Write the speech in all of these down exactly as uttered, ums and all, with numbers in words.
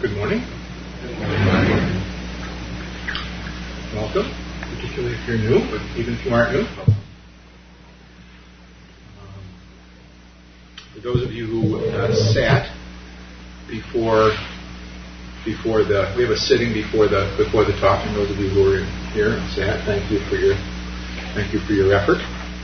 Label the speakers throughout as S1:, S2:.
S1: Good morning. Good morning. Welcome, particularly if you're new, but even if you aren't new. Um, for those of you who uh, sat before before the, we have a sitting before the before the talk, and those of you who are in here and sat, thank you for your thank you for your effort.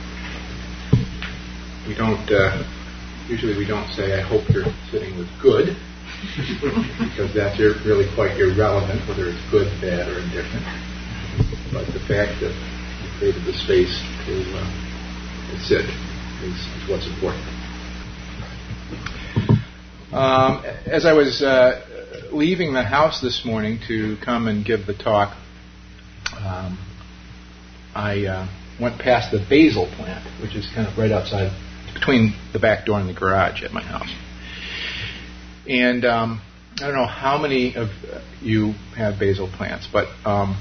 S1: We don't uh, usually we don't say, "I hope your sitting was good," because that's ir- really quite irrelevant, whether it's good, bad, or indifferent. But the fact that you created the space to, uh, to sit is, is what's important. Um, as I was uh, leaving the house this morning to come and give the talk, um, I uh, went past the basil plant, which is kind of right outside, between the back door and the garage at my house. And um, I don't know how many of you have basil plants, but um,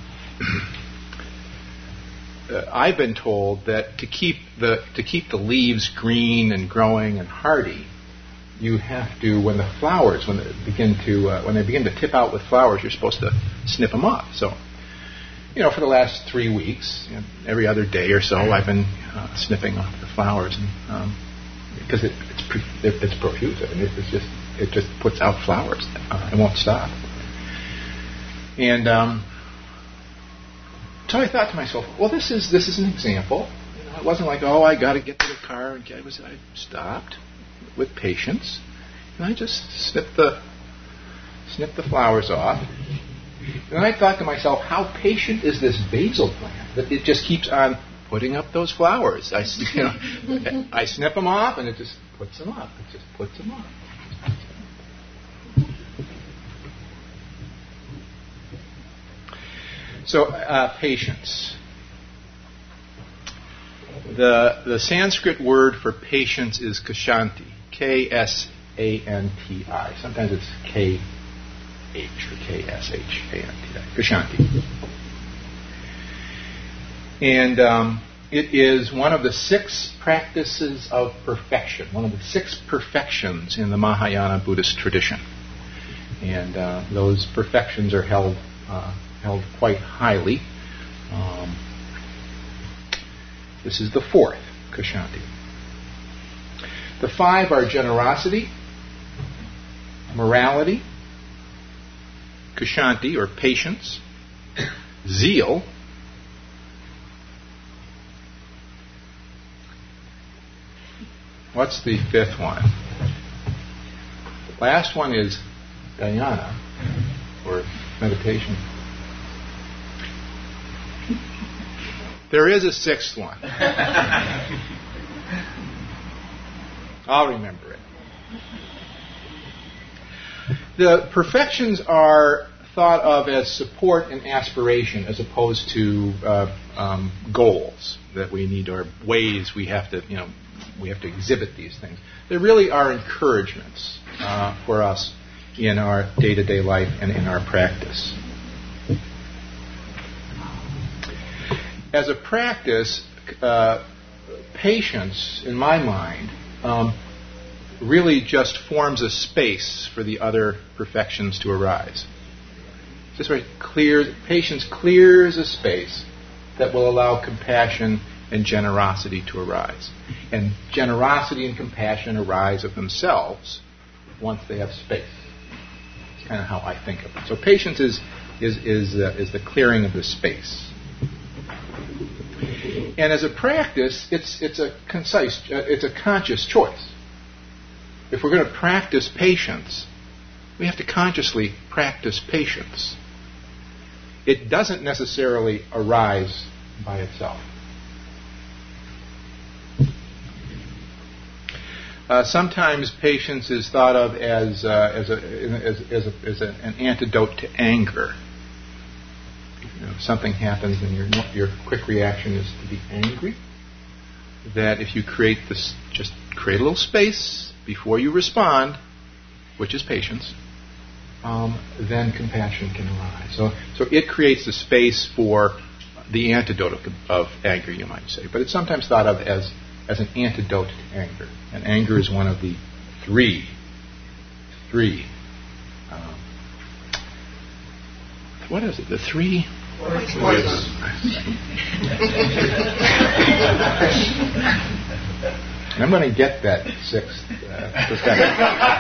S1: I've been told that to keep the to keep the leaves green and growing and hardy, you have to, when the flowers, when they begin to uh, when they begin to tip out with flowers, you're supposed to snip them off. So, you know, for the last three weeks, you know, every other day or so, I've been uh, snipping off the flowers, and um, because it, it's pre- it, it's profuse. I mean, it, it's just it just puts out flowers. Uh, it won't stop. And um, so I thought to myself, well, this is this is an example. You know, it wasn't like, oh, I got to get to the car, and I was I stopped with patience, and I just snipped the snipped the flowers off. And I thought to myself, how patient is this basil plant that it just keeps on putting up those flowers? I, you know, I snip them off, and it just puts them up. It just puts them up. So, uh, patience. The the Sanskrit word for patience is kshanti, K S A N T I. Sometimes it's K H or K S H A N T I, kshanti. And um, it is one of the six practices of perfection, one of the six perfections in the Mahayana Buddhist tradition. And uh, those perfections are held uh, held quite highly. Um, this is the fourth, kshanti. The five are generosity, morality, kshanti or patience, zeal, what's the fifth one? The last one is dhyana, or meditation. There is a sixth one. I'll remember it. The perfections are thought of as support and aspiration as opposed to uh, um, goals that we need, or ways we have to, you know, we have to exhibit these things. They really are encouragements uh, for us in our day-to-day life and in our practice. As a practice, uh, patience, in my mind, um, really just forms a space for the other perfections to arise. Just right, clears, patience clears a space that will allow compassion and generosity to arise. And generosity and compassion arise of themselves once they have space. It's kind of how I think of it. So patience is is is uh, is the clearing of the space. And as a practice, it's it's a concise, uh, it's a conscious choice. If we're going to practice patience, we have to consciously practice patience. It doesn't necessarily arise by itself. Uh, sometimes patience is thought of as uh, as a as, as, a, as a, an antidote to anger. You know, something happens and your your quick reaction is to be angry. That if you create this, just create a little space before you respond, which is patience, um, then compassion can arise. So, so it creates a space for the antidote of, of anger, you might say. But it's sometimes thought of as as an antidote to anger, and anger is one of the three three um, what is it? The three.
S2: Voices.
S1: I'm going to get that sixth uh, perspective.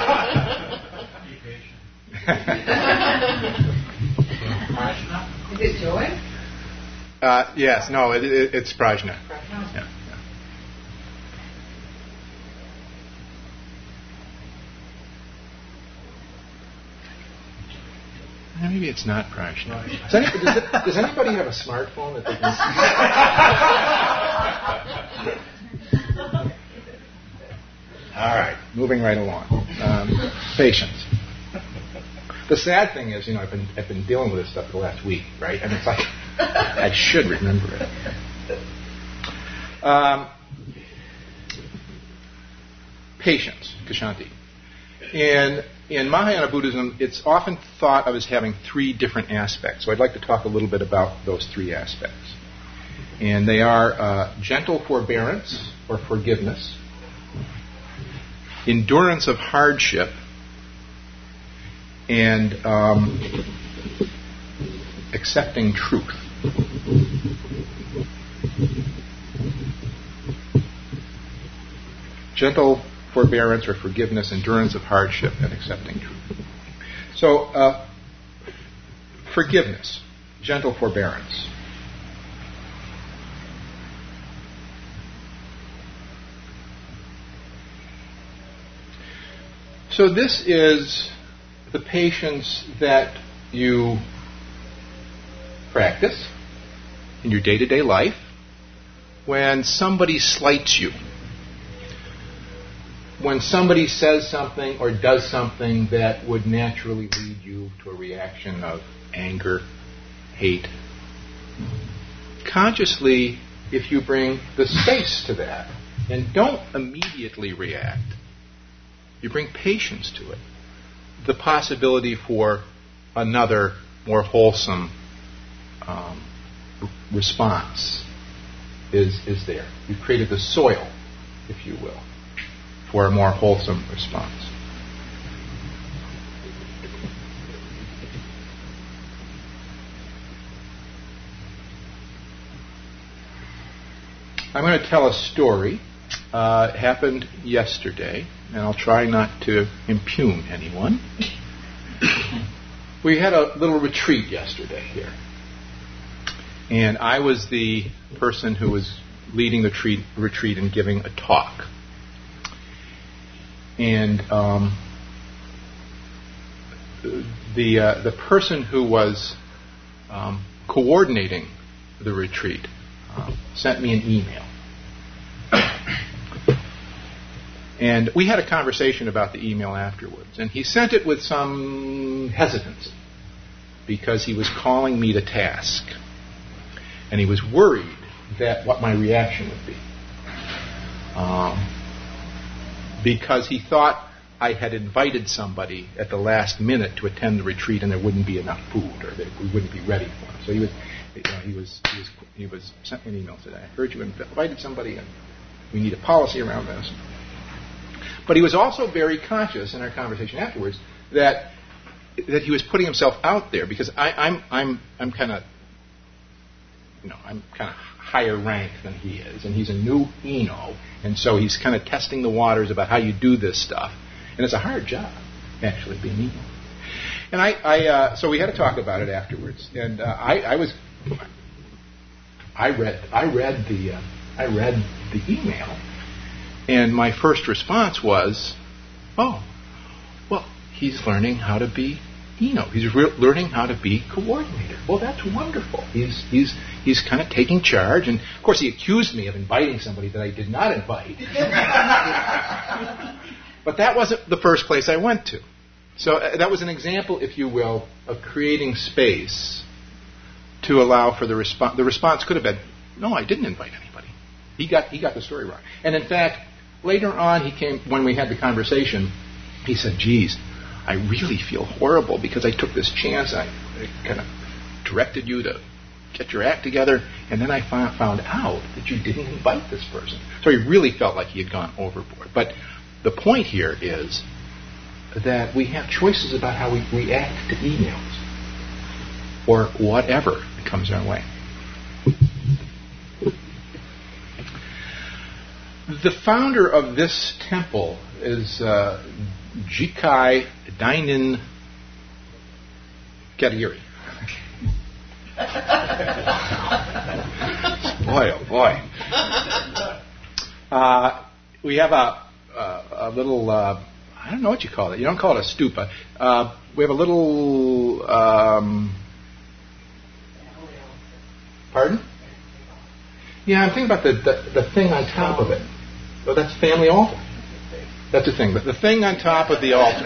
S3: Is it joy?
S1: Uh, yes, no, it, it, it's prajna.
S3: Prajna.
S1: Yeah, yeah. Maybe it's not prajna. Does, any, does, it, does anybody have a smartphone that they can see? All right, moving right along. Um, patience. The sad thing is, you know, I've been I've been dealing with this stuff for the last week, right? And it's like I should remember it. Um, patience, Kshanti. In in Mahayana Buddhism, it's often thought of as having three different aspects. So I'd like to talk a little bit about those three aspects. And they are uh, gentle forbearance or forgiveness, endurance of hardship, and um, accepting truth. Gentle forbearance or forgiveness, endurance of hardship, and accepting truth. So, uh, forgiveness, gentle forbearance. So this is the patience that you practice in your day-to-day life when somebody slights you, when somebody says something or does something that would naturally lead you to a reaction of anger, hate. Consciously, if you bring the space to that and don't immediately react, you bring patience to it, the possibility for another, more wholesome um, response is, is there. You've created the soil, if you will, for a more wholesome response. I'm going to tell a story. Uh, it happened yesterday, and I'll try not to impugn anyone. We had a little retreat yesterday here, and I was the person who was leading the treat, retreat and giving a talk. And um, the uh, the person who was um, coordinating the retreat uh, sent me an email. And we had a conversation about the email afterwards. And he sent it with some hesitancy because he was calling me to task. And he was worried that what my reaction would be. Um, because he thought I had invited somebody at the last minute to attend the retreat and there wouldn't be enough food or that we wouldn't be ready for him. So he was, you know, he was, he was, he was sent me an email today. I heard you invited somebody and we need a policy around this. But he was also very conscious in our conversation afterwards that that he was putting himself out there because I, I'm I'm I'm kind of you know I'm kind of higher rank than he is, and he's a new Eno, and so he's kind of testing the waters about how you do this stuff, and it's a hard job actually being Eno. And I, I uh, so we had to talk about it afterwards, and uh, I, I was I read I read the uh, I read the email. And my first response was, oh, well, he's learning how to be Eno. He's re- learning how to be coordinator. Well, that's wonderful. He's he's he's kind of taking charge. And, of course, he accused me of inviting somebody that I did not invite. But that wasn't the first place I went to. So uh, that was an example, if you will, of creating space to allow for the response. The response could have been, no, I didn't invite anybody. He got he got the story wrong. And, in fact, later on, he came when we had the conversation. He said, "Geez, I really feel horrible because I took this chance. I, I kind of directed you to get your act together, and then I found, found out that you didn't invite this person." So he really felt like he had gone overboard. But the point here is that we have choices about how we react to emails. for whatever comes our way. The founder of this temple is uh, Jikai Dainin Katagiri. Boy, oh boy. Uh, we have a, a, a little, uh, I don't know what you call it. You don't call it a stupa. Uh, we have a little, um, pardon? Yeah, I'm thinking about the, the, the thing on top of it. Oh, that's family altar. That's the thing. But the thing on top of the altar.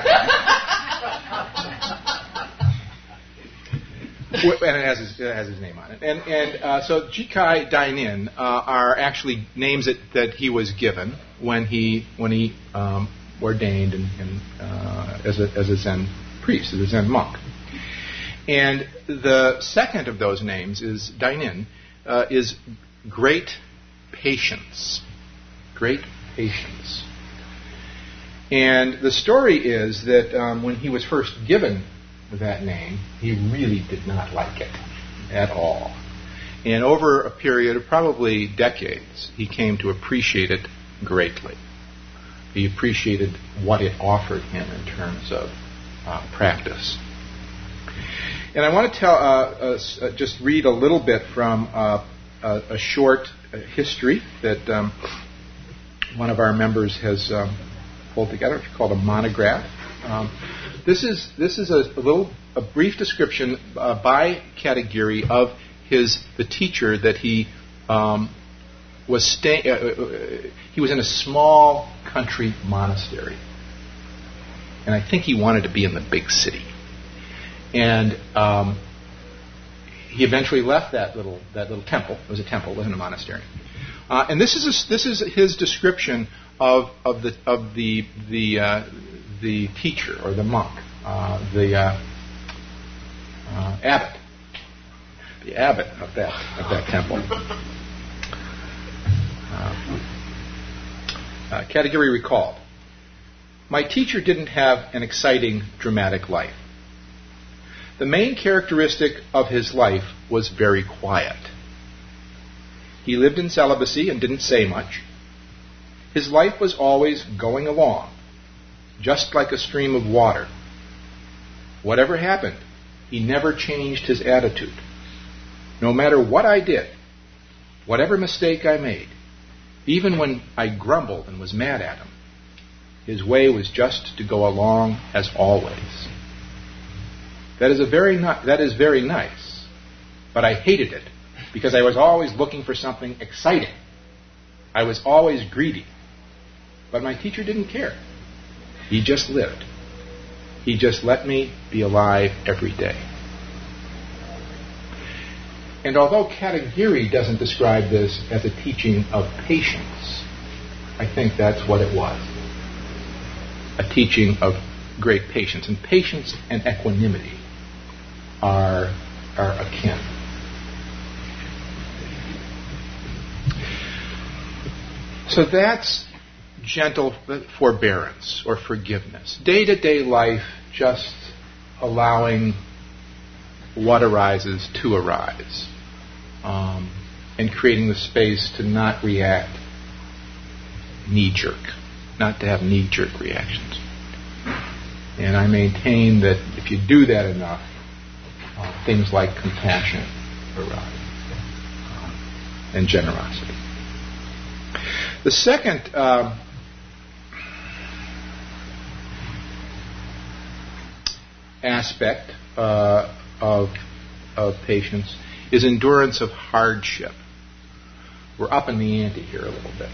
S1: And it has his, it has his name on it. And, and uh, so Jikai Dainin uh, are actually names that, that he was given when he when he um, ordained and, and, uh, as, a, as a Zen priest, as a Zen monk. And the second of those names is Dainin, uh, is great patience. Great patience. And the story is that um, when he was first given that name, he really did not like it at all. And over a period of probably decades, he came to appreciate it greatly. He appreciated what it offered him in terms of uh, practice. And I want to tell, uh, uh, just read a little bit from uh, a, a short uh, history that um, one of our members has um, pulled together. It's called a monograph. Um, this is this is a, a little a brief description uh, by Katagiri of his the teacher that he um, was staying. Uh, uh, he was in a small country monastery, and I think he wanted to be in the big city. And um, he eventually left that little that little temple. It was a temple, it wasn't a monastery. Uh, and this is a, this is his description of of the of the the uh, the teacher or the monk, uh, the uh, uh, abbot, the abbot of that of that temple. Uh, uh, Katagiri recalled, "My teacher didn't have an exciting, dramatic life. The main characteristic of his life was very quiet. He lived in celibacy and didn't say much. His life was always going along, just like a stream of water. Whatever happened, he never changed his attitude. No matter what I did, whatever mistake I made, even when I grumbled and was mad at him, his way was just to go along as always. That is a very ni- that is very nice, but I hated it because I was always looking for something exciting. I was always greedy. But my teacher didn't care. He just lived. He just let me be alive every day." And although Katagiri doesn't describe this as a teaching of patience, I think that's what it was. A teaching of great patience. And patience and equanimity are, are akin. So that's gentle forbearance or forgiveness. Day-to-day life, just allowing what arises to arise. Um, and creating the space to not react knee-jerk. Not to have knee-jerk reactions. And I maintain that if you do that enough, uh, things like compassion arise. Uh, and generosity. The second uh, aspect uh, of, of patience is endurance of hardship. We're up in the ante here a little bit.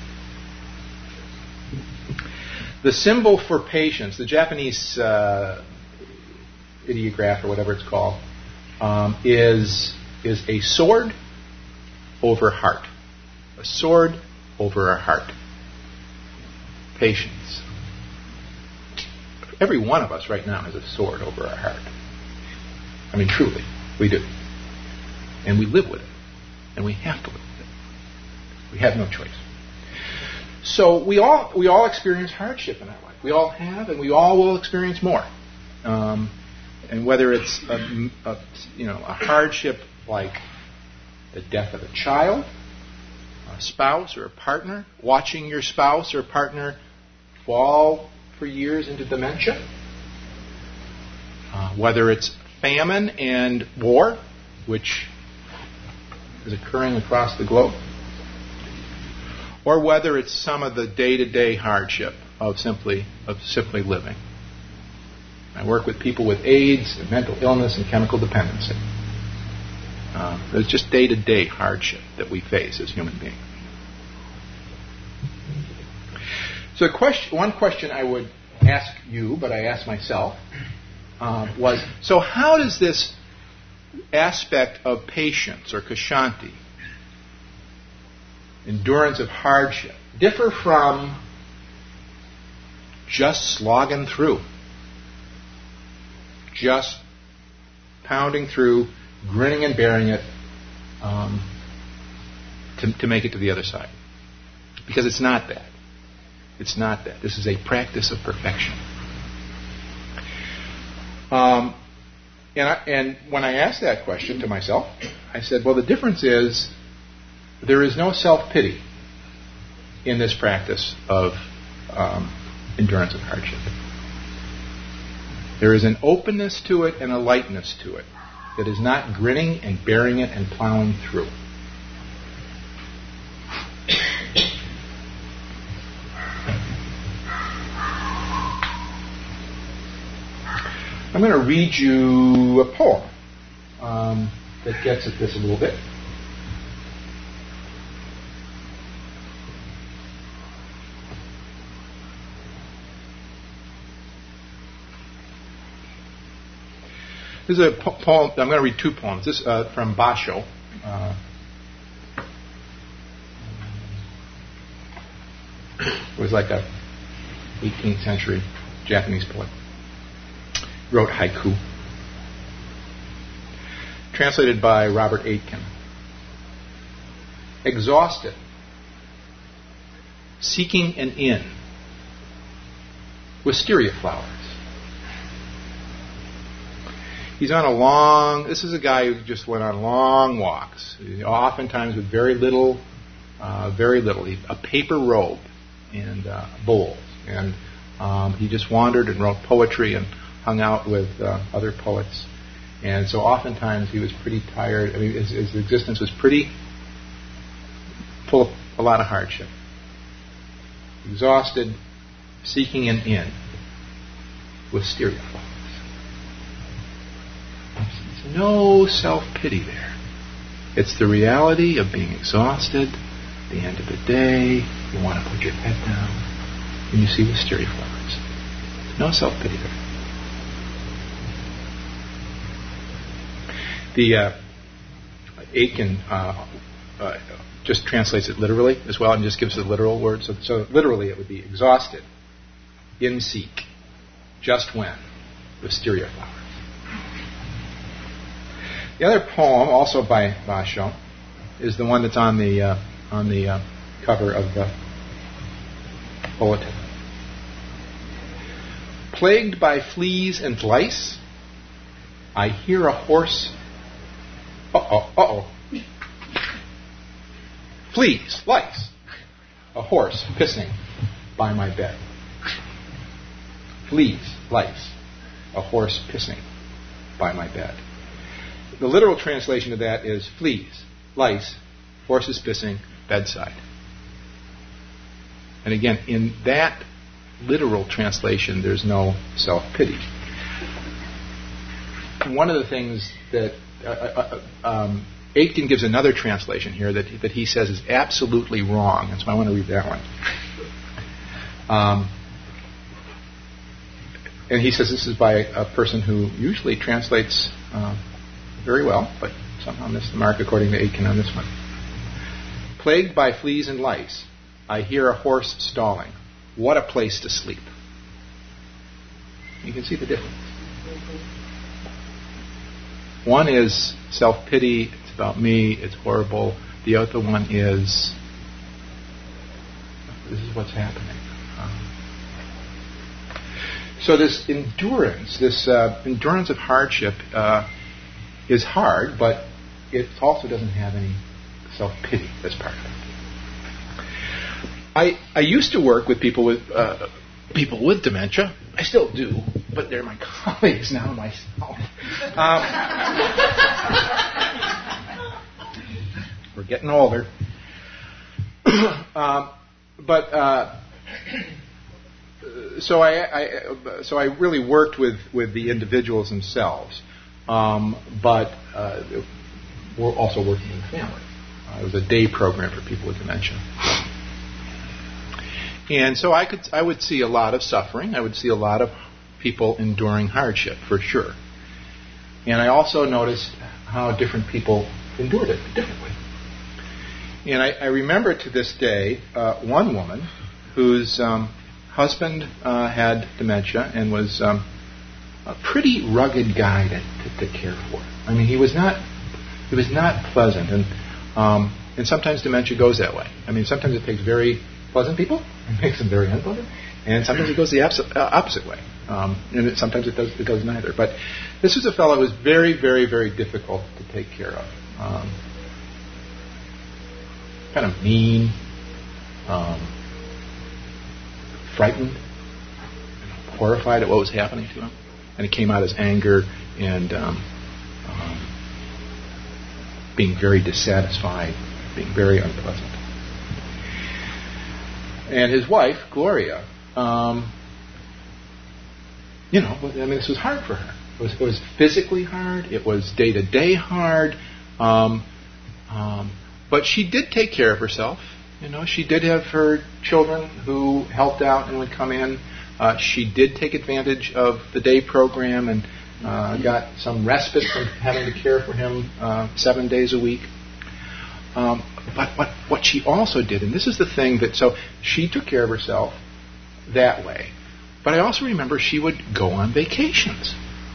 S1: The symbol for patience, the Japanese uh, ideograph or whatever it's called, um, is, is a sword over heart. A sword over our heart. Patience. Every one of us right now has a sword over our heart. I mean, truly, we do. And we live with it. And we have to live with it. We have no choice. So we all we all experience hardship in our life. We all have, and we all will experience more. Um, and whether it's a, a, you know, a hardship like the death of a child, a spouse or a partner, watching your spouse or partner fall for years into dementia, uh, whether it's famine and war, which is occurring across the globe, or whether it's some of the day-to-day hardship of simply of simply living. I work with people with AIDS and mental illness and chemical dependency. Uh, there's just day-to-day hardship that we face as human beings. So a question, one question I would ask you, but I asked myself, uh, was, so how does this aspect of patience, or kshanti, endurance of hardship, differ from just slogging through, just pounding through, grinning and bearing it um, to, to make it to the other side? Because it's not that. It's not that. This is a practice of perfection. Um, and, I, and when I asked that question to myself, I said, well, the difference is there is no self-pity in this practice of um, endurance of hardship. There is an openness to it and a lightness to it that is not grinning and bearing it and plowing through. I'm going to read you a poem um, that gets at this a little bit. This is a po- poem. I'm going to read two poems. This is uh, from Basho. Uh, it was like a eighteenth century Japanese poet. Wrote haiku. Translated by Robert Aitken. Exhausted, seeking an inn, wisteria flowers. He's on a long, this is a guy who just went on long walks, oftentimes with very little, uh, very little, a paper robe and uh, bowls. And um, he just wandered and wrote poetry and hung out with uh, other poets. And so oftentimes he was pretty tired. I mean, his, his existence was pretty full of a lot of hardship. Exhausted, seeking an inn, wisteria flowers. There's no self-pity there. It's the reality of being exhausted. At the end of the day, you want to put your head down, and you see wisteria flowers. There's no self-pity there. The uh, Aitken uh, uh, just translates it literally as well and just gives the literal words. So, so literally it would be exhausted, in seek, just when, wisteria flowers. The other poem, also by Basho, is the one that's on the uh, on the uh, cover of the bulletin. Plagued by fleas and lice, I hear a horse. Uh-oh, uh-oh. Fleas, lice. A horse pissing by my bed. Fleas, lice. A horse pissing by my bed. The literal translation of that is fleas, lice, horses pissing, bedside. And again, in that literal translation, there's no self-pity. One of the things that uh, uh, um, Aitken gives another translation here that, that he says is absolutely wrong, and so I want to read that one. Um, and he says this is by a person who usually translates uh, very well, but somehow missed the mark according to Aitken on this one. Plagued by fleas and lice, I hear a horse stalling. What a place to sleep. You can see the difference. One is self-pity, it's about me, it's horrible. The other one is, this is what's happening. Um, so this endurance, this uh, endurance of hardship uh, is hard, but it also doesn't have any self-pity as part of it. I, I used to work with people with uh, people with dementia. I still do, but they're my colleagues now, myself. Um, we're getting older. um, but uh, so I, I so I really worked with, with the individuals themselves, um, but uh, we're also working in the family. Uh, it was a day program for people with dementia. And so I could, I would see a lot of suffering. I would see a lot of people enduring hardship, for sure. And I also noticed how different people endured it differently. And I, I remember to this day uh, one woman whose um, husband uh, had dementia and was um, a pretty rugged guy to, to, to care for. I mean, he was not, he was not pleasant, and um, and sometimes dementia goes that way. I mean, sometimes it takes very pleasant people and makes them very unpleasant, and sometimes it goes the opposite, uh, opposite way, um, and it, sometimes it does it does neither. But this was a fellow who was very, very, very difficult to take care of. Um, kind of mean, um, frightened, you know, horrified at what was happening to him, and it came out as anger and um, um, being very dissatisfied, being very unpleasant. And his wife, Gloria, um, you know, I mean, this was hard for her. It was, it was physically hard. It was day-to-day hard. Um, um, but she did take care of herself. You know, she did have her children who helped out and would come in. Uh, she did take advantage of the day program and uh, got some respite from having to care for him uh, seven days a week. Um, but what, what she also did, and this is the thing that, so she took care of herself that way. But I also remember she would go on vacations.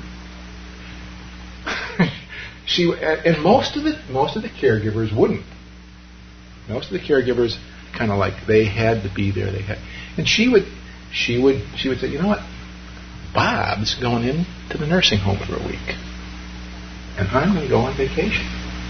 S1: she and most of the most of the caregivers wouldn't. Most of the caregivers kind of like they had to be there. They had, and she would she would she would say, you know what, Bob's going in to the nursing home for a week, and I'm going to go on vacation.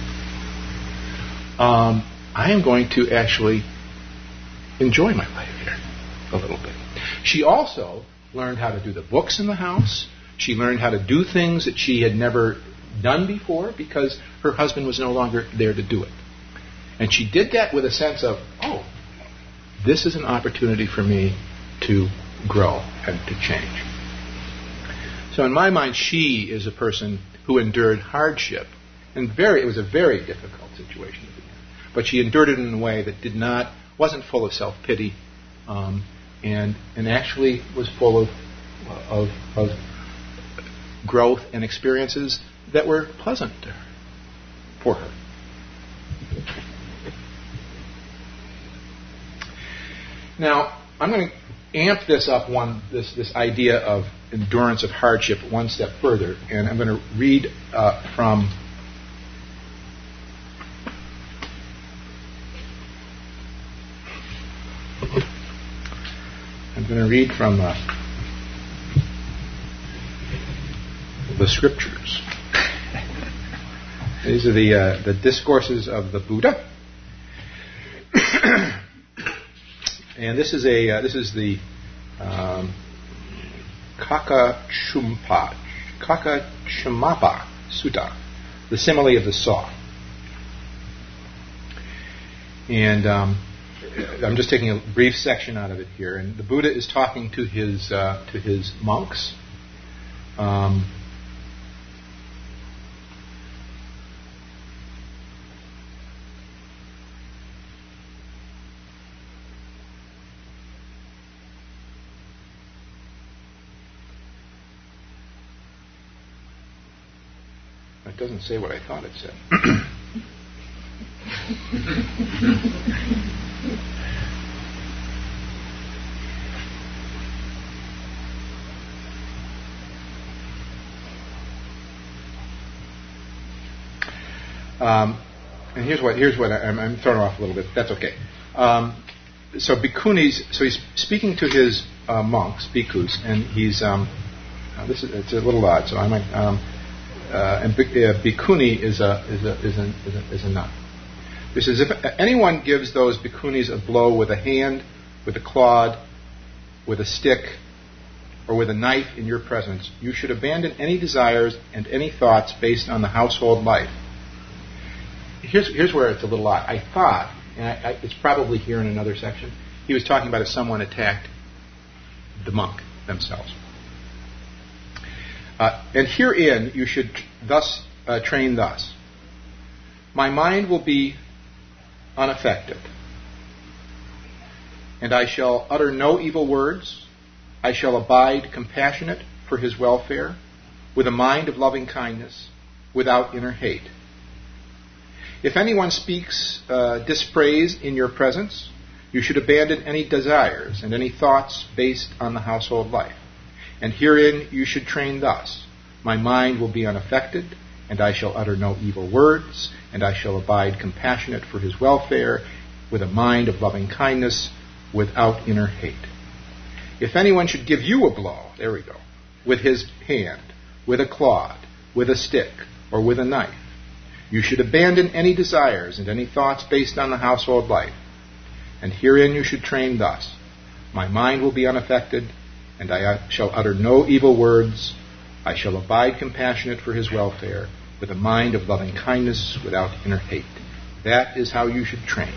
S1: Um, I am going to actually enjoy my life here a little bit. She also learned how to do the books in the house. She learned how to do things that she had never done before because her husband was no longer there to do it. And she did that with a sense of, oh, this is an opportunity for me to grow and to change. So in my mind, she is a person who endured hardship. And very, it was a very difficult situation. But she endured it in a way that did not, wasn't full of self-pity, um, and and actually was full of, of of growth and experiences that were pleasant to her, for her. Now, I'm going to amp this up one this this idea of endurance of hardship one step further, and I'm going to read uh, from. I'm going to read from uh, the scriptures. These are the uh, the discourses of the Buddha, and this is a uh, this is the um, Kakachumpa Kakachumapa Sutta, the simile of the saw, and. Um, I'm just taking a brief section out of it here, and the Buddha is talking to his uh, to his monks. Um, it doesn't say what I thought it said. Um, and here's what here's what I, I'm, I'm thrown off a little bit. That's okay. Um, so bhikkhunis, so he's speaking to his uh, monks, bhikkhus, and he's, um, uh, this is, it's a little odd, so I might, um, uh, and uh, bhikkhuni is a, is a, is a, is a, is a nun. He says, if anyone gives those bhikkhunis a blow with a hand, with a clod, with a stick, or with a knife in your presence, you should abandon any desires and any thoughts based on the household life. Here's, here's where it's a little odd. I thought, and I, I, it's probably here in another section, he was talking about if someone attacked the monk themselves. Uh, and herein you should thus uh, train thus. My mind will be unaffected, and I shall utter no evil words. I shall abide compassionate for his welfare, with a mind of loving kindness, without inner hate. If anyone speaks uh, dispraise in your presence, you should abandon any desires and any thoughts based on the household life. And herein you should train thus. My mind will be unaffected, and I shall utter no evil words, and I shall abide compassionate for his welfare, with a mind of loving kindness, without inner hate. If anyone should give you a blow, there we go, with his hand, with a clod, with a stick, or with a knife, you should abandon any desires and any thoughts based on the household life. And herein you should train thus. My mind will be unaffected, and I shall utter no evil words. I shall abide compassionate for his welfare, with a mind of loving kindness, without inner hate. That is how you should train.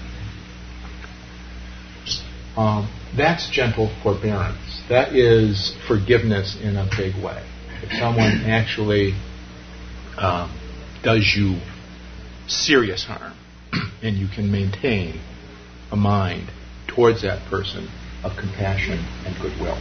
S1: Um, that's gentle forbearance. That is forgiveness in a big way. If someone actually um, does you serious harm, and you can maintain a mind towards that person of compassion and goodwill.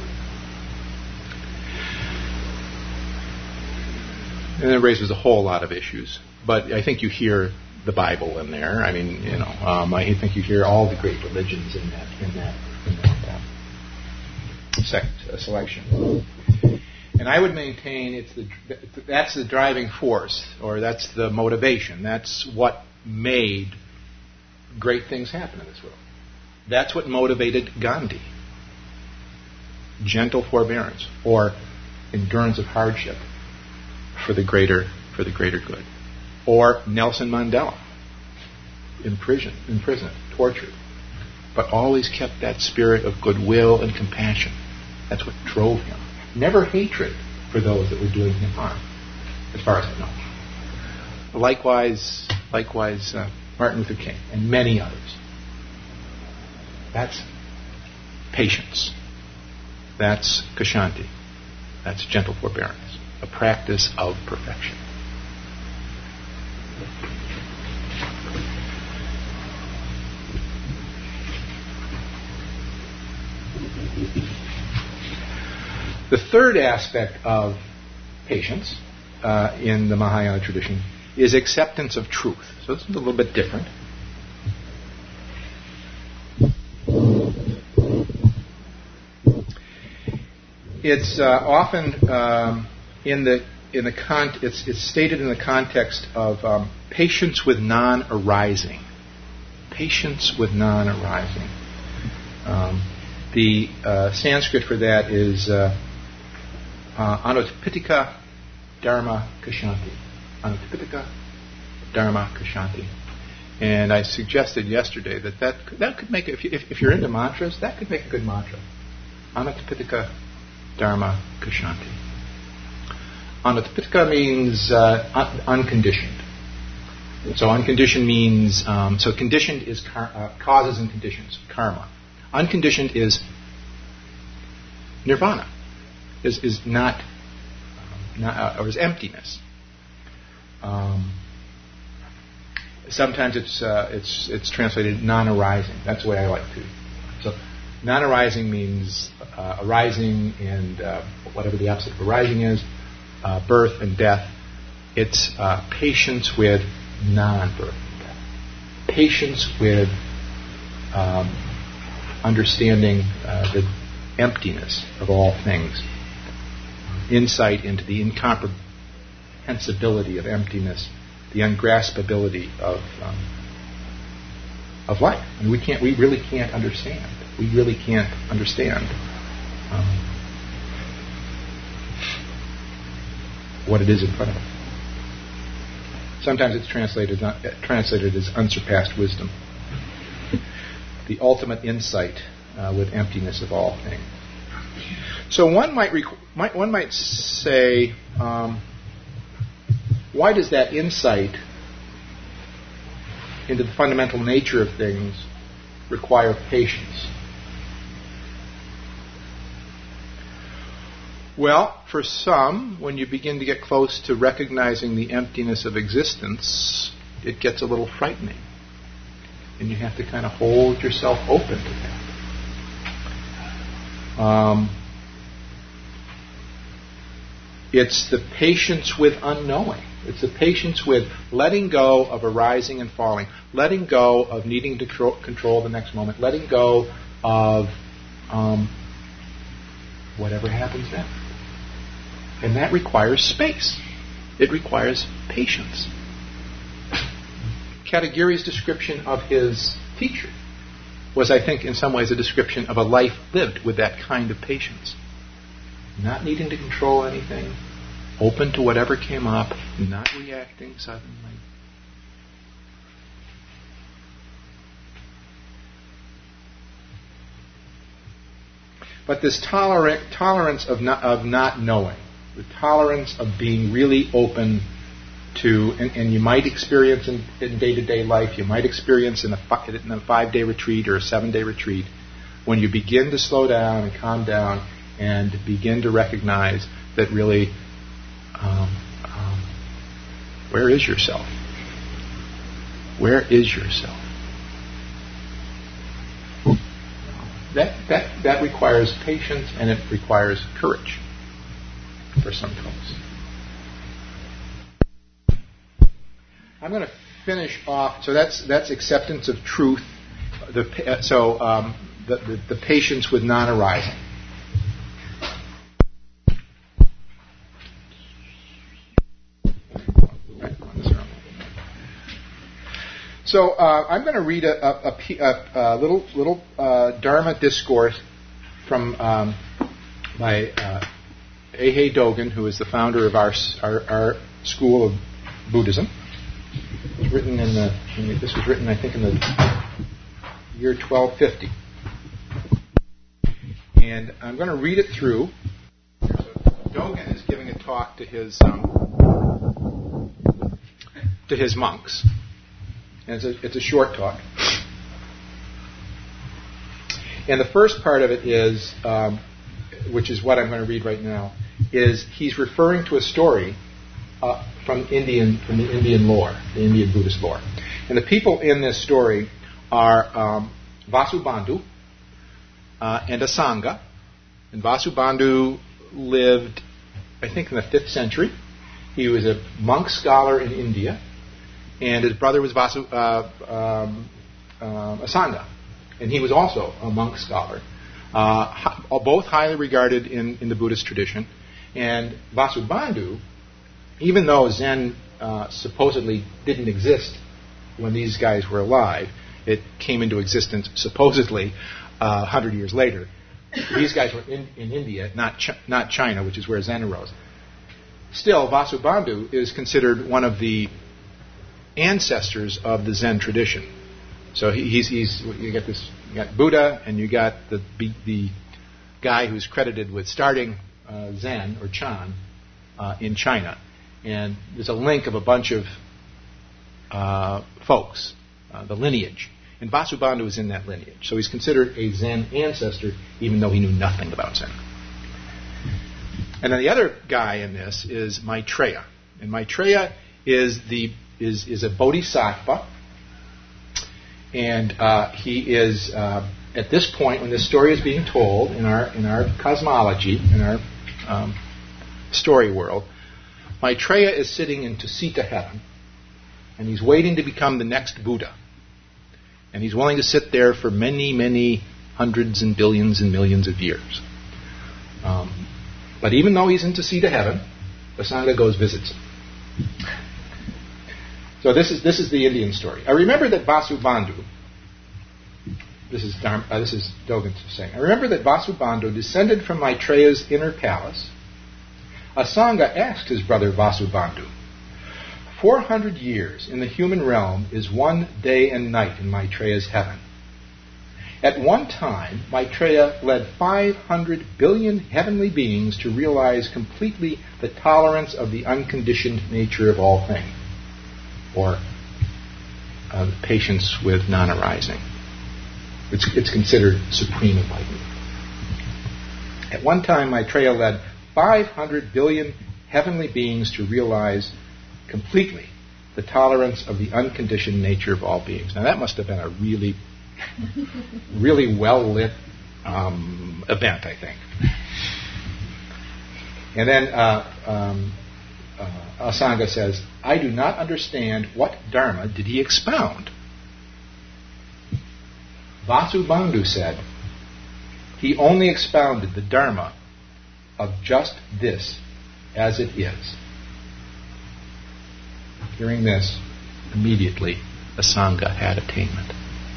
S1: And it raises a whole lot of issues, but I think you hear the Bible in there. I mean, you know, um, I think you hear all the great religions in that in that in that uh, sect, uh, selection. And I would maintain it's the that's the driving force, or that's the motivation. That's what made great things happen in this world. That's what motivated Gandhi. Gentle forbearance, or endurance of hardship for the greater for the greater good. Or Nelson Mandela, in prison, in prison, tortured, but always kept that spirit of goodwill and compassion. That's what drove him. Never hatred for those that were doing him harm, as far as I know. Likewise, likewise, uh, Martin Luther King and many others. That's patience. That's Kshanti. That's gentle forbearance, a practice of perfection. The third aspect of patience uh, in the Mahayana tradition is acceptance of truth. So this is a little bit different. It's uh, often um, in the in the con- it's, it's stated in the context of um, patience with non-arising. Patience with non-arising. Um, the uh, Sanskrit for that is uh, uh, Anutpitika Dharma Kshanti. Anutpitika Dharma Kshanti. And I suggested yesterday that that could, that could make, if, you, if, if you're into mantras, that could make a good mantra. Anutpitika Dharma Kshanti. Anutpitika means uh, un- unconditioned. So unconditioned means, um, so conditioned is car- uh, causes and conditions, karma. Unconditioned is nirvana, is is not, um, not uh, or is emptiness. Um, sometimes it's uh, it's it's translated non-arising. That's the way I like to. So non-arising means uh, arising and uh, whatever the opposite of arising is, uh, birth and death. It's uh, patience with non-birth and death. Patience with um, understanding uh, the emptiness of all things. Insight into the incomprehensibility of emptiness, the ungraspability of um, of life. And we can't, we really can't understand. We really can't understand um, what it is in front of us. Sometimes it's translated uh, translated as unsurpassed wisdom, the ultimate insight uh, with emptiness of all things. So one might, rec- might one might say, um, why does that insight into the fundamental nature of things require patience? Well, for some, when you begin to get close to recognizing the emptiness of existence, it gets a little frightening. And you have to kind of hold yourself open to that. Um, it's the patience with unknowing. It's the patience with letting go of arising and falling, letting go of needing to tro- control the next moment, letting go of um, whatever happens next. And that requires space. It requires patience. Katagiri's description of his teacher was, I think, in some ways a description of a life lived with that kind of patience. Not needing to control anything, open to whatever came up, not reacting suddenly. But this tolerant, tolerance of not, of not knowing, the tolerance of being really open to, and, and you might experience in, in day-to-day life, you might experience in a, fi- in a five-day retreat or a seven-day retreat, when you begin to slow down and calm down and begin to recognize that really, um, um, where is yourself? Where is yourself? That, that, that requires patience, and it requires courage for some folks. I'm going to finish off. So that's that's acceptance of truth. The, uh, so um, the, the the patience with non-arising. So uh, I'm going to read a, a, a, a little little uh, Dharma discourse from um, by uh, Eihei Dogen, who is the founder of our our, our school of Buddhism. It was written in the, in the this was written, I think, in the year twelve fifty, and I'm going to read it through. So Dogen is giving a talk to his um, to his monks. And it's a, it's a short talk. And the first part of it is, um, which is what I'm going to read right now, is he's referring to a story uh, from Indian from the Indian lore, the Indian Buddhist lore. And the people in this story are um, Vasubandhu uh, and Asanga. And Vasubandhu lived, I think, in the fifth century. He was a monk scholar in India. And his brother was Vasu, uh, um, uh, Asanga, and he was also a monk scholar, uh, both highly regarded in, in the Buddhist tradition. And Vasubandhu, even though Zen uh, supposedly didn't exist when these guys were alive, it came into existence supposedly uh, one hundred years later. These guys were in, in India, not Ch- not China, which is where Zen arose. Still, Vasubandhu is considered one of the ancestors of the Zen tradition. So he, he's, he's you got this, you got Buddha, and you got the the guy who's credited with starting uh, Zen or Chan uh, in China, and there's a link of a bunch of uh, folks, uh, the lineage, and Vasubandhu is in that lineage. So he's considered a Zen ancestor, even though he knew nothing about Zen. And then the other guy in this is Maitreya, and Maitreya is the is is a bodhisattva, and uh, he is uh, at this point when this story is being told in our in our cosmology, in our um, story world, Maitreya is sitting in Tusita heaven, and he's waiting to become the next Buddha, and he's willing to sit there for many many hundreds and billions and millions of years. Um, but even though he's in Tusita heaven, Asanga goes visits him. So this is this is the Indian story. I remember that Vasubandhu this is Dharma, uh, this is Dogen saying. I remember that Vasubandhu descended from Maitreya's inner palace. Asanga asked his brother Vasubandhu, Four hundred years in the human realm is one day and night in Maitreya's heaven. At one time, Maitreya led five hundred billion heavenly beings to realize completely the tolerance of the unconditioned nature of all things, or uh, patience with non-arising. It's, it's considered supreme enlightenment. At one time, Maitreya led five hundred billion heavenly beings to realize completely the tolerance of the unconditioned nature of all beings. Now, that must have been a really really well-lit um, event, I think. And then uh, um, uh, Asanga says, I do not understand what Dharma did he expound. Vasubandhu said, he only expounded the Dharma of just this as it is. Hearing this, immediately Asanga had attainment.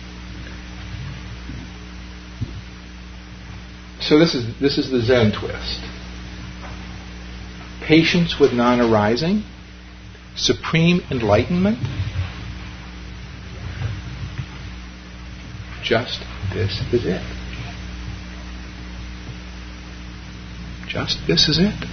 S1: So this is this is the Zen twist. Patience with non-arising, supreme enlightenment. Just this is it. Just this is it.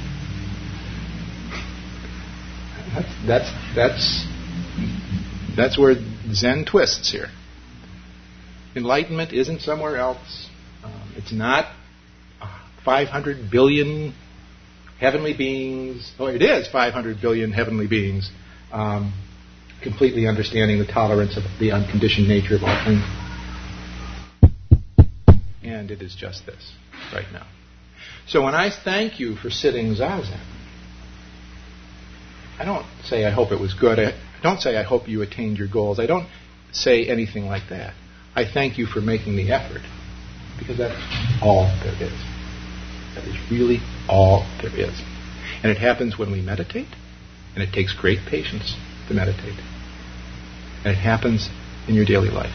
S1: That's that's that's that's where Zen twists here. Enlightenment isn't somewhere else. Um, it's not five hundred billion heavenly beings. Oh, it is five hundred billion heavenly beings um, completely understanding the tolerance of the unconditioned nature of all things. And it is just this right now. So when I thank you for sitting Zazen, I don't say I hope it was good. I don't say I hope you attained your goals. I don't say anything like that. I thank you for making the effort. Because that's all there is. That is really all there is. And it happens when we meditate, and it takes great patience to meditate. And it happens in your daily life.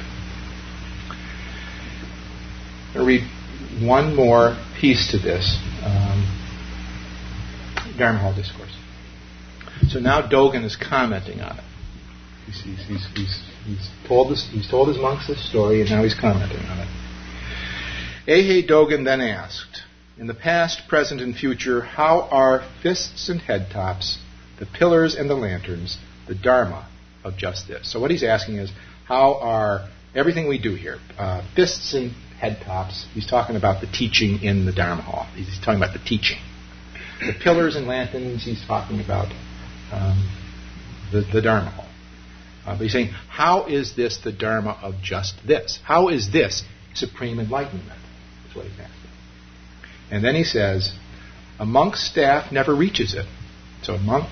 S1: I'm going to read one more piece to this um, Dharma Hall discourse. So now Dogen is commenting on it. He's, he's, he's, he's, he's, told this, he's told his monks this story, and now he's commenting on it. Eihei Dogen then asked, in the past, present, and future, how are fists and head tops, the pillars and the lanterns, the Dharma of just this? So what he's asking is, how are everything we do here, uh, fists and head tops, he's talking about the teaching in the Dharma Hall. He's talking about the teaching. The pillars and lanterns, he's talking about um, the, the Dharma Hall. Uh, but he's saying, how is this the Dharma of just this? How is this supreme enlightenment? What he's asking. And then he says, a monk's staff never reaches it. So a monk,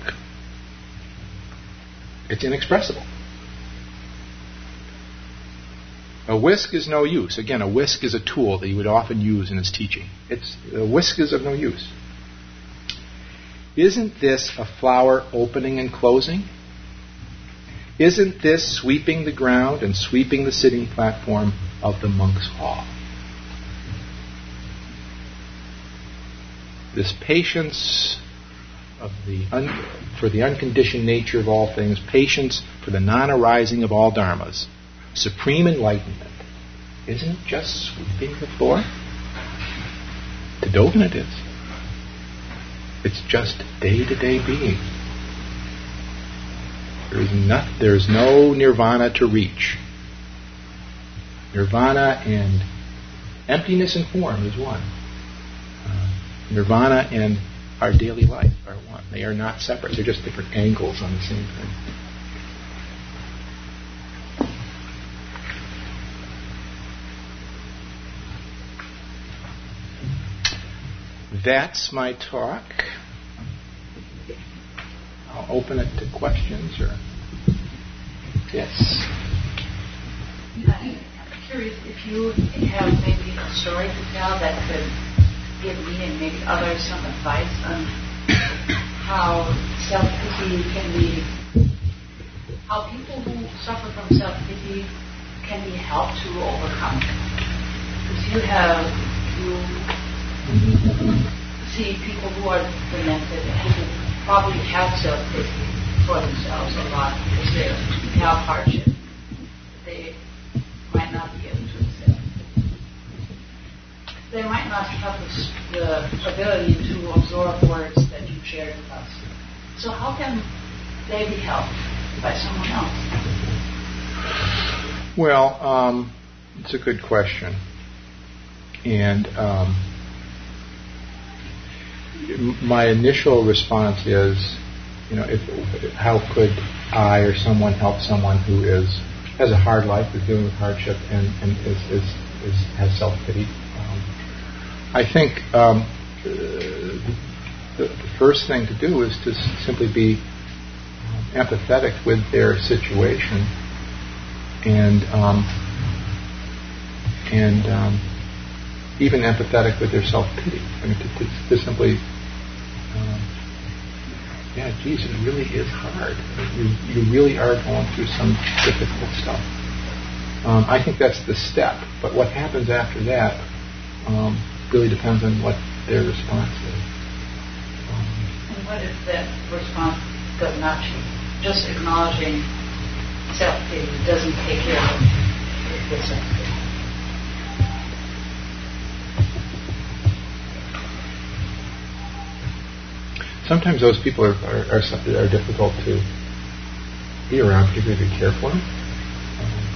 S1: it's inexpressible. A whisk is no use. Again, a whisk is a tool that he would often use in his teaching. It's a whisk is of no use. Isn't this a flower opening and closing? Isn't this sweeping the ground and sweeping the sitting platform of the monk's hall? This patience of the un- for the unconditioned nature of all things, patience for the non-arising of all dharmas, supreme enlightenment, isn't it just sweeping the floor? To Dogen it is. It's just day-to-day being. There is not, there is no nirvana to reach. Nirvana and emptiness in form is one. Nirvana and our daily life are one. They are not separate. They're just different angles on the same thing. That's my talk. I'll open it to questions or yes.
S2: I'm curious if you have maybe a story to tell that could give me and maybe others some advice on how self-pity can be, how people who suffer from self-pity can be helped to overcome? Because you have, you see people who are demented who probably have self-pity for themselves a lot because they have hardship. They might not be able to accept. They might not have the, the ability to absorb words that you shared with us. So how can they be helped by someone else?
S1: Well, um, it's a good question. And um, my initial response is, you know, if, how could I or someone help someone who is has a hard life, is dealing with hardship, and, and is, is, is has self-pity? Um, I think um, the, the first thing to do is to simply be um, empathetic with their situation, and um, and um, even empathetic with their self-pity. I mean, to, to, to simply, um, yeah, geez, it really is hard. You, you really are going through some difficult stuff. Um, I think that's the step. But what happens after that um, really depends on what their response is. Um,
S2: and what if that response does not change? Just acknowledging self-pity doesn't take care of the self-pity.
S1: Sometimes those people are, are, are, are difficult to be around, particularly if you care for them. Um,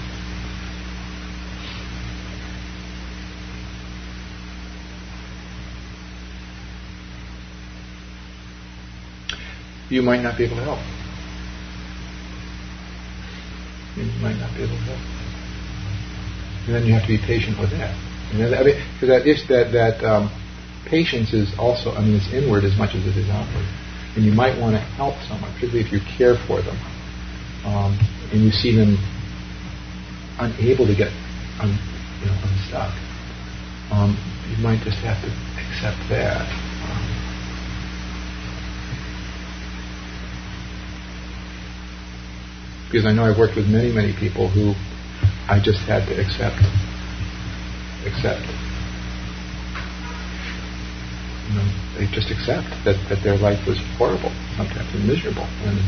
S1: you might not be able to help. You might not be able to help. And then you have to be patient with that. You know, I mean, because that, is, that, that um, patience is also, I mean, it's inward as much as it is outward. And you might want to help someone, particularly if you care for them, um, and you see them unable to get un, you know, unstuck. Um, you might just have to accept that. Um, because I know I've worked with many, many people who I just had to accept. Accept. You know, they just accept that, that their life was horrible, sometimes, and miserable. And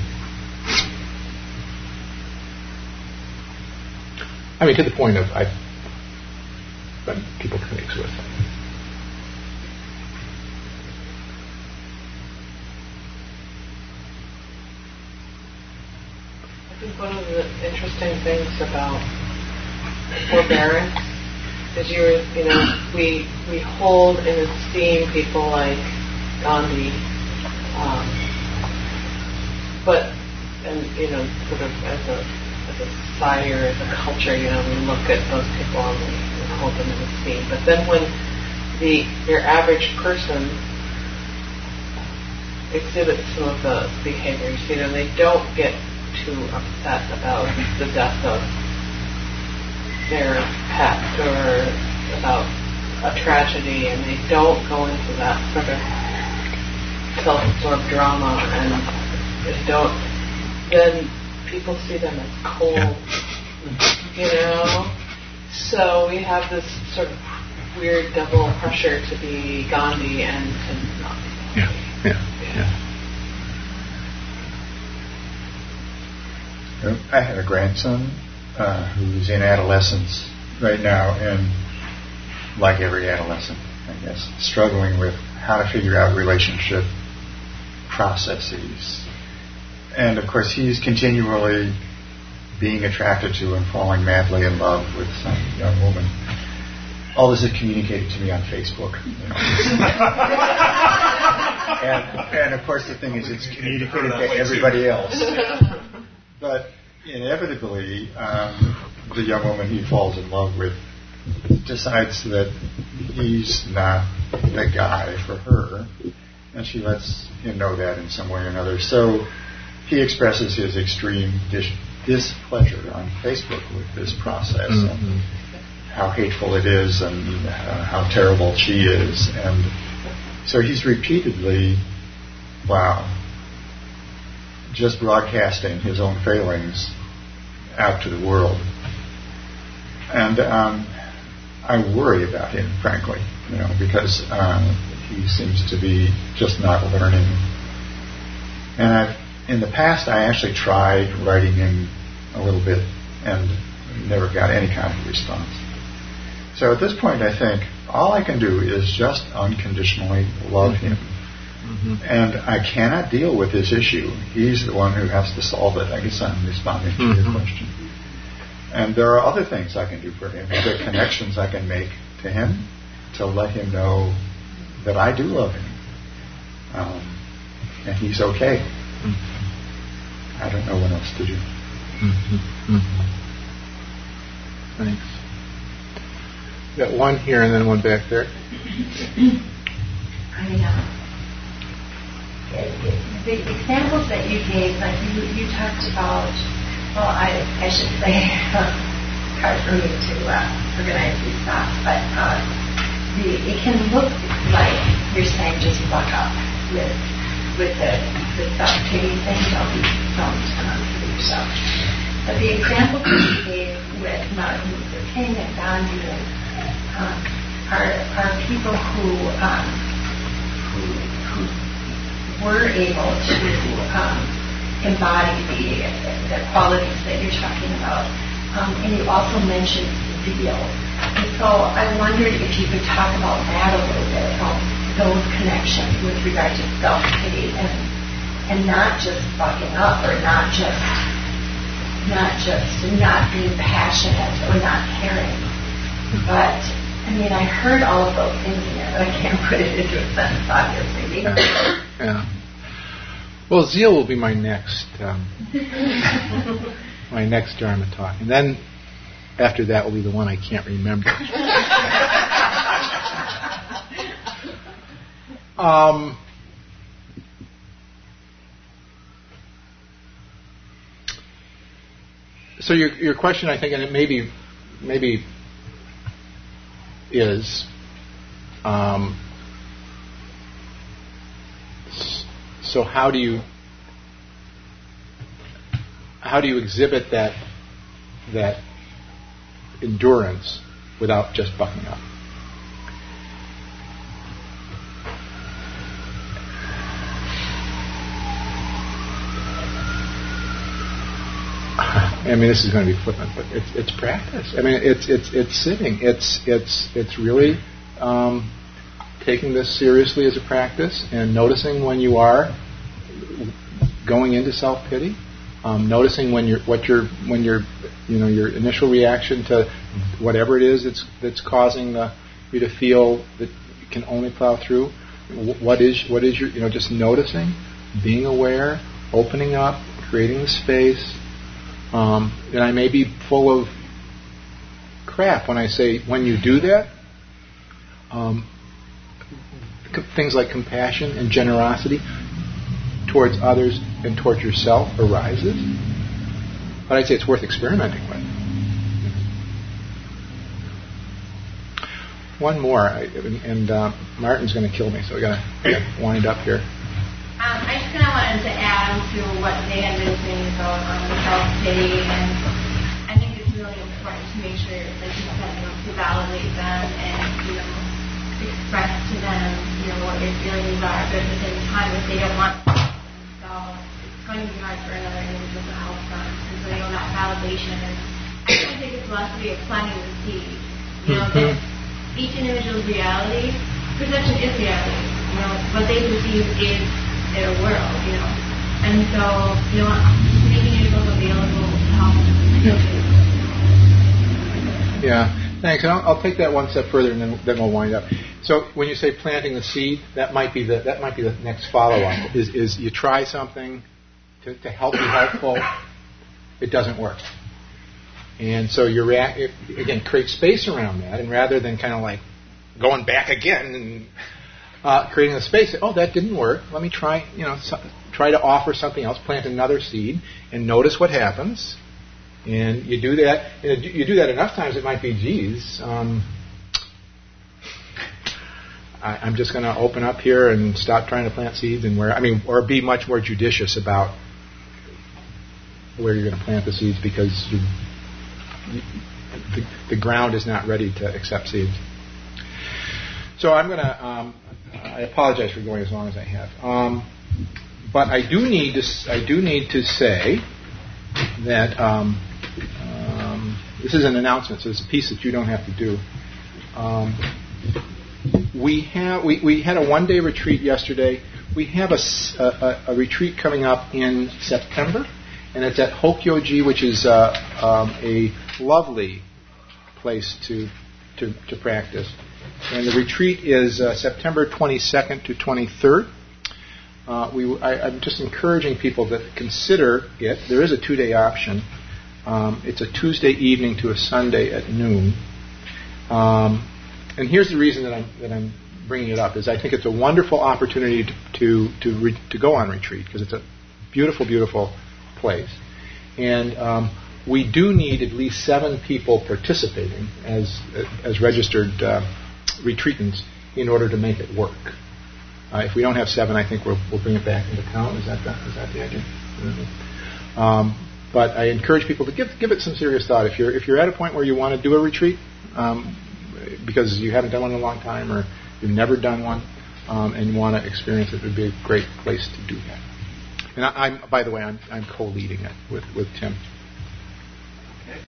S1: I mean, to the point of I've when people commit suicide.
S3: I think one of the interesting things about forbearance is you're, you know, we we hold and esteem people like Gandhi, um, but and you know, sort of as a as a society or as a culture, you know, we look at those people and we, we hold them in esteem. But then when the your average person exhibits some of the behaviors, you know, they don't get too upset about the death of their pet or about a tragedy, and they don't go into that sort of self-absorbed drama, and they don't, then people see them as cold, yeah. You know? So we have this sort of weird double pressure to be Gandhi and to not be.
S1: Yeah, yeah, yeah.
S4: I have a grandson uh, who's in adolescence right now, and like every adolescent, I guess, struggling with how to figure out relationship processes. And of course, he's continually being attracted to and falling madly in love with some young woman. All this is communicated to me on Facebook. You know. and, and of course, the thing is, it's communicated to everybody else. But inevitably, um, the young woman he falls in love with decides that he's not the guy for her, and she lets him know that in some way or another. So he expresses his extreme dis- displeasure on Facebook with this process, mm-hmm. and how hateful it is, and uh, how terrible she is. And so he's repeatedly, wow, just broadcasting his own failings out to the world. and um, I worry about him, frankly, you know, because um, he seems to be just not learning. And I've, in the past, I actually tried writing him a little bit and never got any kind of response. So at this point, I think all I can do is just unconditionally love him. Mm-hmm. And I cannot deal with this issue. He's the one who has to solve it. I guess I'm responding to mm-hmm. your question. And there are other things I can do for him. There are connections I can make to him to let him know that I do love him. Um, and he's okay. Mm-hmm. I don't know what else to do.
S1: Mm-hmm. Mm-hmm. Thanks. Got one here and then one back there.
S5: I know. The examples that you gave, like you, you talked about, well, I, I should say, it's hard for me to uh, organize these thoughts, but uh, the, it can look like you're saying just buck up with with the, the self-pity thing. Don't be, don't um, pity yourself. But the examples that you gave with Martin Luther King and Gandhi and, um, are are people who um, who who were able to um, embody the the qualities that you're talking about. Um, and you also mentioned zeal. And so I wondered if you could talk about that a little bit, about those connections with regard to self-pity and and not just bucking up or not just not just not being passionate or not caring. But I mean, I heard all of those things in there, but I can't put it into a sentence, obviously.
S1: Yeah. yeah. Well, zeal will be my next um, my next Dharma talk, and then after that will be the one I can't remember. um, so your your question, I think, and it maybe maybe is. Um, So how do you how do you exhibit that that endurance without just bucking up? I mean, this is going to be flippant, but it's it's practice. I mean, it's it's it's sitting. It's it's it's really um, taking this seriously as a practice and noticing when you are going into self-pity, um, noticing when you're what you're when you're you know your initial reaction to whatever it is that's that's causing the, you to feel that you can only plow through. What is what is your you know just noticing, being aware, opening up, creating the space. Um, and I may be full of crap when I say when you do that. Um, things like compassion and generosity towards others and towards yourself arises. But I'd say it's worth experimenting with. One more, I, and uh, Martin's going to kill me, so we got to wind up here.
S6: Um, I just kind of wanted to add to what they had been saying about um, self-pity, and I think it's really important to make sure, like you said, you know, to validate them and, you know, express to them, you know, what your feelings are, but at the same time, if they don't want to, so it's going to be hard for another individual to help them. And so, you know, that validation is, I think it's philosophy of planting the seed. You know, that each individual's reality, perception is reality. You know, what they perceive is their world, you know. And so, you know, making yourself available to help them.
S1: Yeah. yeah. Thanks. And I'll, I'll take that one step further, and then, then we'll wind up. So, when you say planting the seed, that might be the that might be the next follow-up. Is is you try something to, to help you helpful, it doesn't work, and so you react again. Create space around that, and rather than kind of like going back again and uh, creating a space, oh, that didn't work. Let me try. You know, so, try to offer something else. Plant another seed, and notice what happens. And you do that. You do that enough times, it might be, geez, um, I, I'm just going to open up here and stop trying to plant seeds, and where I mean, or be much more judicious about where you're going to plant the seeds, because you, you, the, the ground is not ready to accept seeds. So I'm going to. Um, I apologize for going as long as I have, um, but I do need to. I do need to say that um, um, this is an announcement. So it's a piece that you don't have to do. Um, we have. We, we had a one-day retreat yesterday. We have a, a, a retreat coming up in September, and it's at Hokyoji, which is uh, um, a lovely place to, to to practice. And the retreat is uh, September twenty-second to twenty-third. Uh, we, I, I'm just encouraging people to consider it. There is a two-day option. Um, it's a Tuesday evening to a Sunday at noon. Um, and here's the reason that I'm that I'm bringing it up is I think it's a wonderful opportunity to to to, re, to go on retreat because it's a beautiful, beautiful place. And um, we do need at least seven people participating as as registered uh, retreatants in order to make it work. Uh, if we don't have seven, I think we'll we'll bring it back into town. Is that the, is that the idea? Mm-hmm. Um, but I encourage people to give give it some serious thought. If you're if you're at a point where you want to do a retreat um, because you haven't done one in a long time or you've never done one um, and you want to experience it, it would be a great place to do that. And I, I'm by the way, I'm I'm co-leading it with with Tim.